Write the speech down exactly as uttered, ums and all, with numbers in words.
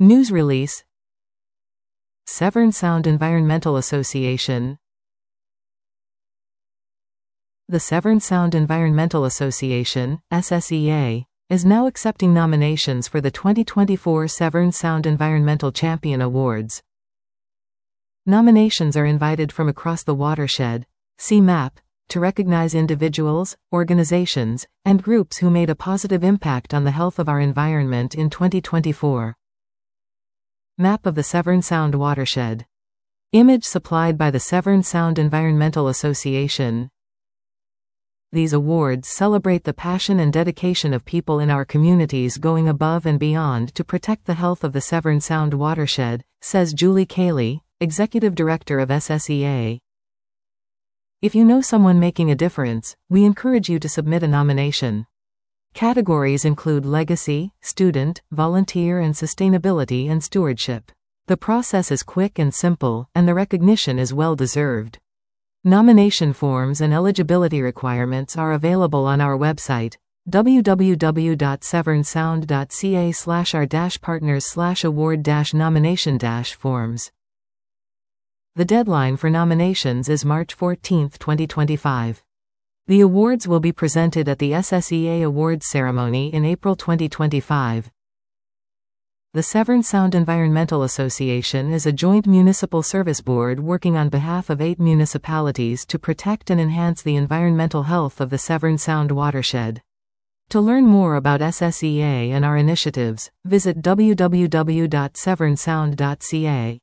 News release. Severn Sound Environmental Association. The Severn Sound Environmental Association, S S E A, is now accepting nominations for the twenty twenty-four Severn Sound Environmental Champion Awards. Nominations are invited from across the watershed, see map, to recognize individuals, organizations, and groups who made a positive impact on the health of our environment in twenty twenty-four. Map of the Severn Sound watershed. Image supplied by the Severn Sound Environmental Association. These awards celebrate the passion and dedication of people in our communities going above and beyond to protect the health of the Severn Sound watershed, says Julie Cayley, Executive Director of S S E A. If you know someone making a difference, we encourage you to submit a nomination. Categories include legacy, student, volunteer, and sustainability and stewardship. The process is quick and simple, and the recognition is well deserved. Nomination forms and eligibility requirements are available on our website, w w w dot severn sound dot c a slash r dash partners slash award dash nomination dash forms. The deadline for nominations is March fourteenth, twenty twenty-five. The awards will be presented at the S S E A Awards ceremony in April twenty twenty-five. The Severn Sound Environmental Association is a joint municipal service board working on behalf of eight municipalities to protect and enhance the environmental health of the Severn Sound watershed. To learn more about S S E A and our initiatives, visit w w w dot severn sound dot c a.